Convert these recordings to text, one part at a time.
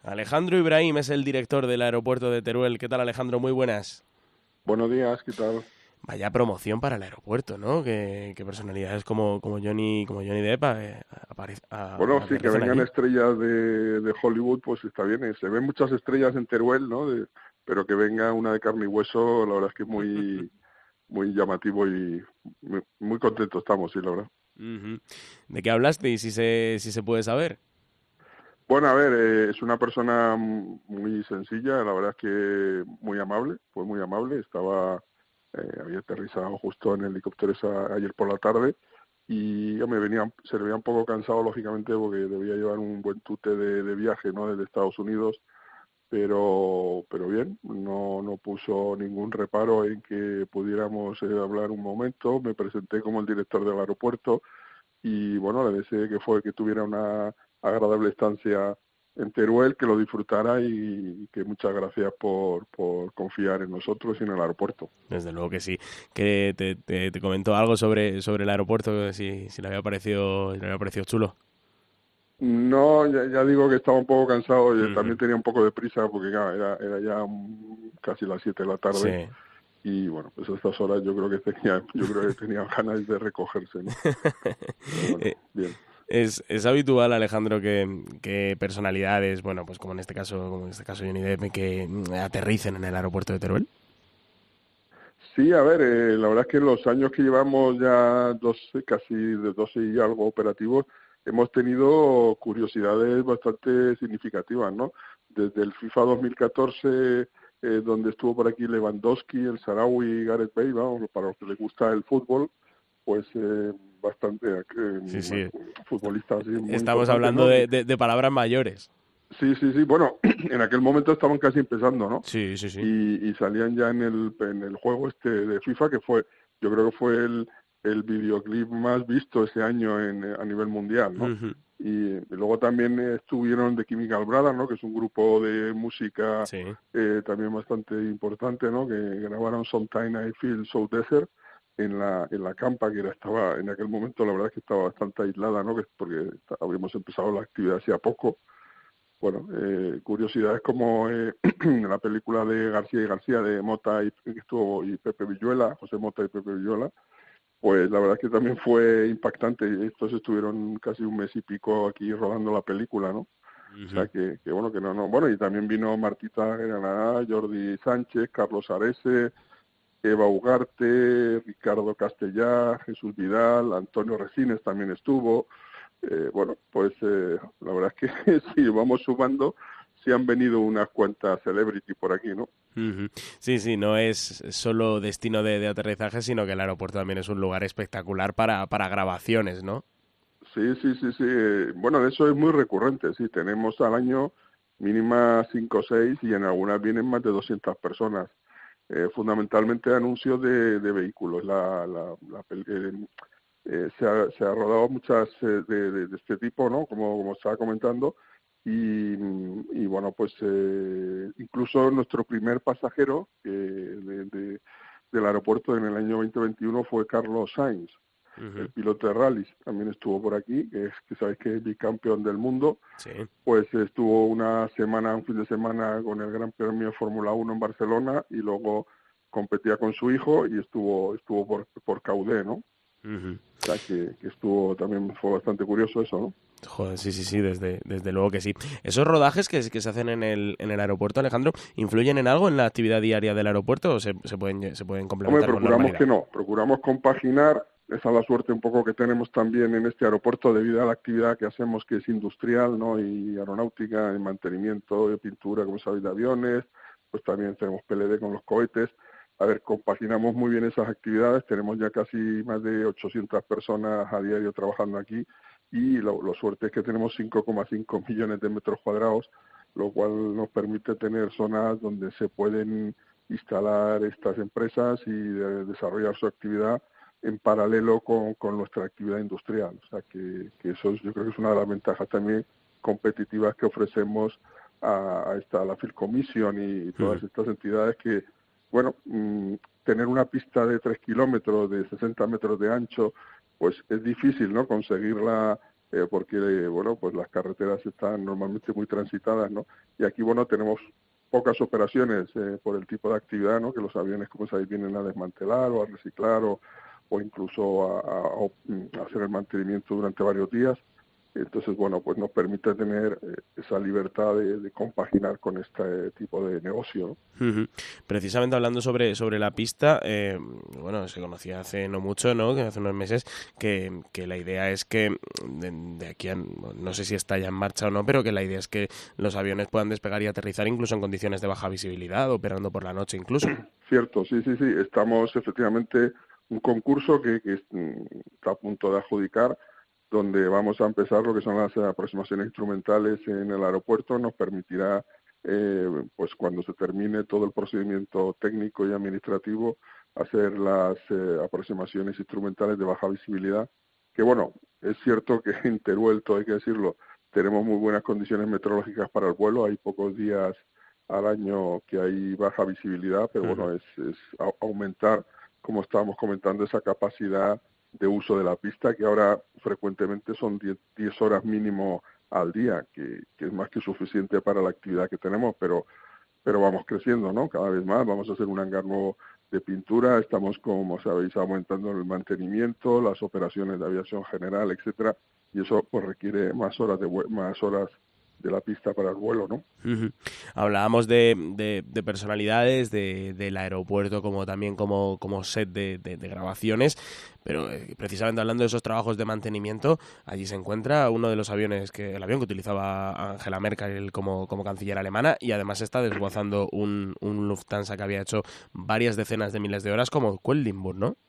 Alejandro Ibrahim es el director del aeropuerto de Teruel. ¿Qué tal, Alejandro? Muy buenas. Buenos días, ¿qué tal? Vaya promoción para el aeropuerto, ¿no? Que personalidades como Johnny Depp Bueno, sí, que aterricen vengan allí. estrellas de Hollywood, pues está bien. Se ven muchas estrellas en Teruel, ¿no? Pero que venga una de carne y hueso, la verdad es que es muy llamativo y muy contentos estamos, sí, la verdad. Ujú. ¿De qué hablaste y si se puede saber? Bueno, a ver, es una persona muy sencilla, la verdad es que muy amable, fue muy amable. Había aterrizado justo en el helicóptero ayer por la tarde y se le veía un poco cansado, lógicamente, porque debía llevar un buen tute de viaje, ¿no? Desde Estados Unidos, pero bien, no puso ningún reparo en que pudiéramos hablar un momento. Me presenté como el director del aeropuerto y bueno, le deseé que tuviera una agradable estancia en Teruel, que lo disfrutara y que muchas gracias por confiar en nosotros y en el aeropuerto. Desde luego que sí. Que te comentó algo sobre el aeropuerto, si le había parecido chulo. No, ya digo que estaba un poco cansado y Ujú. también tenía un poco de prisa porque claro, era ya casi las 7 de la tarde Sí. y bueno, pues a estas horas yo creo que tenía ganas de recogerse, ¿no? Pero bueno, Eh, bien. es habitual, Alejandro, que personalidades, bueno, pues como en este caso Johnny Depp, que aterricen en el aeropuerto de Teruel. Sí, a ver, la verdad es que en los años que llevamos ya 12, casi de 12 y algo operativos, hemos tenido curiosidades bastante significativas, ¿no? Desde el FIFA 2014, donde estuvo por aquí Lewandowski, el Saharaui y Gareth Bale, vamos, para los que les gusta el fútbol, pues bastante Sí, sí. futbolistas así muy Estamos importantes, hablando ¿no? de palabras mayores. Sí. Bueno, en aquel momento estaban casi empezando, ¿no? Sí, sí, sí. Y salían ya en el juego este de FIFA, yo creo que fue el videoclip más visto ese año a nivel mundial, ¿no? Ujú. Y luego también estuvieron The Chemical Brothers, ¿no? Que es un grupo de música Sí. también bastante importante, ¿no? Que grabaron Sometime I Feel So Desert en la campa, estaba en aquel momento, la verdad es que estaba bastante aislada, ¿no? Porque habíamos empezado la actividad hacía poco. Bueno, curiosidades como la película de García y García de Mota y Pepe Villuela, José Mota y Pepe Villuela, pues la verdad es que también fue impactante. Estos estuvieron casi un mes y pico aquí rodando la película, ¿no? O sea Ujú. que bueno, que no. Bueno, y también vino Martita Granada, Jordi Sánchez, Carlos Arese, Eva Ugarte, Ricardo Castellá, Jesús Vidal, Antonio Resines también estuvo. Bueno, pues la verdad es que si vamos sumando, sí han venido unas cuantas celebrity por aquí, ¿no? Ujú. Sí, sí, no es solo destino de aterrizaje, sino que el aeropuerto también es un lugar espectacular para grabaciones, ¿no? Sí. Bueno, eso es muy recurrente, sí. Tenemos al año mínima 5 o 6 y en algunas vienen más de 200 personas. Fundamentalmente anuncios de vehículos. Se ha rodado muchas de este tipo, ¿no? Como estaba comentando. Y bueno, pues incluso nuestro primer pasajero del aeropuerto en el año 2021 fue Carlos Sainz, el Ujú. piloto de rallies. También estuvo por aquí, que sabéis que es bicampeón del mundo. Sí. Pues estuvo un fin de semana con el Gran Premio de Fórmula 1 en Barcelona y luego competía con su hijo y estuvo por Caudé, ¿no? Ujú. O sea que también fue bastante curioso eso, ¿no? Joder, sí, desde luego que sí. ¿Esos rodajes que se hacen en el aeropuerto, Alejandro, influyen en algo en la actividad diaria del aeropuerto o se pueden Hombre, complementar con procuramos que normalidad? no, procuramos compaginar, esa es la suerte un poco que tenemos también en este aeropuerto debido a la actividad que hacemos que es industrial, ¿no? Y aeronáutica, en mantenimiento de pintura, como sabéis, de aviones, pues también tenemos PLD con los cohetes. A ver, compaginamos muy bien esas actividades, tenemos ya casi más de 800 personas a diario trabajando aquí y la suerte es que tenemos 5,5 millones de metros cuadrados, lo cual nos permite tener zonas donde se pueden instalar estas empresas y desarrollar su actividad en paralelo con nuestra actividad industrial. O sea, que eso yo creo que es una de las ventajas también competitivas que ofrecemos a la Field Commission y Ujú. todas estas entidades que, bueno, tener una pista de 3 kilómetros, de 60 metros de ancho, pues es difícil, ¿no? Conseguirla porque, bueno, pues las carreteras están normalmente muy transitadas, ¿no? Y aquí, bueno, tenemos pocas operaciones por el tipo de actividad, ¿no? Que los aviones, como sabéis, vienen a desmantelar o a reciclar o incluso a hacer el mantenimiento durante varios días. Entonces, bueno, pues nos permite tener esa libertad de compaginar con este tipo de negocio, ¿no? Ujú. Precisamente hablando sobre la pista, bueno, se conocía hace no mucho, ¿no? Que hace unos meses, que la idea es que de aquí a, no sé si está ya en marcha o no, pero que la idea es que los aviones puedan despegar y aterrizar incluso en condiciones de baja visibilidad, operando por la noche incluso. Cierto, sí, sí, sí. Estamos efectivamente un concurso que está a punto de adjudicar, donde vamos a empezar lo que son las aproximaciones instrumentales en el aeropuerto. Nos permitirá, pues cuando se termine todo el procedimiento técnico y administrativo, hacer las aproximaciones instrumentales de baja visibilidad. Que bueno, es cierto que en Teruel, todo hay que decirlo, tenemos muy buenas condiciones meteorológicas para el vuelo. Hay pocos días al año que hay baja visibilidad, pero Ujú. bueno, es aumentar, como estábamos comentando, esa capacidad de uso de la pista, que ahora frecuentemente son 10 horas mínimo al día, que es más que suficiente para la actividad que tenemos, pero vamos creciendo, ¿no? Cada vez más, vamos a hacer un hangar nuevo de pintura, estamos, como sabéis, aumentando el mantenimiento, las operaciones de aviación general, etcétera, y eso pues requiere más horas más horas de la pista para el vuelo, ¿no? Ujú. Hablábamos de personalidades, del aeropuerto como también como set de grabaciones, pero precisamente hablando de esos trabajos de mantenimiento, allí se encuentra uno de los aviones, el avión que utilizaba Angela Merkel como canciller alemana, y además está desguazando un Lufthansa que había hecho varias decenas de miles de horas como Quedlinburg, ¿no?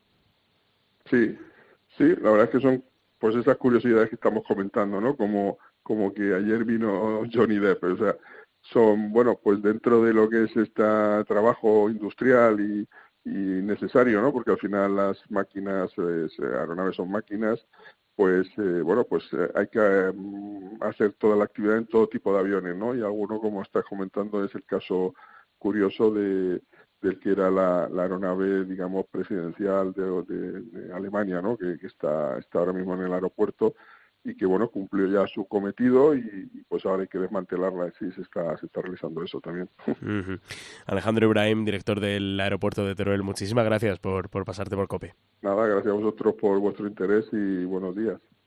Sí, sí, la verdad es que son pues esas curiosidades que estamos comentando, ¿no? Como que ayer vino Johnny Depp, o sea, son, bueno, pues dentro de lo que es este trabajo industrial y necesario, ¿no? Porque al final las máquinas, aeronaves son máquinas, pues, bueno, pues hay que hacer toda la actividad en todo tipo de aviones, ¿no? Y alguno, como estás comentando, es el caso curioso del que era la aeronave, digamos, presidencial de Alemania, ¿no? Que está ahora mismo en el aeropuerto y que, bueno, cumplió ya su cometido y pues ahora hay que desmantelarla. Sí, se está realizando eso también. Ujú. Alejandro Ibrahim, director del aeropuerto de Teruel, muchísimas gracias por pasarte por COPE. Nada, gracias a vosotros por vuestro interés y buenos días.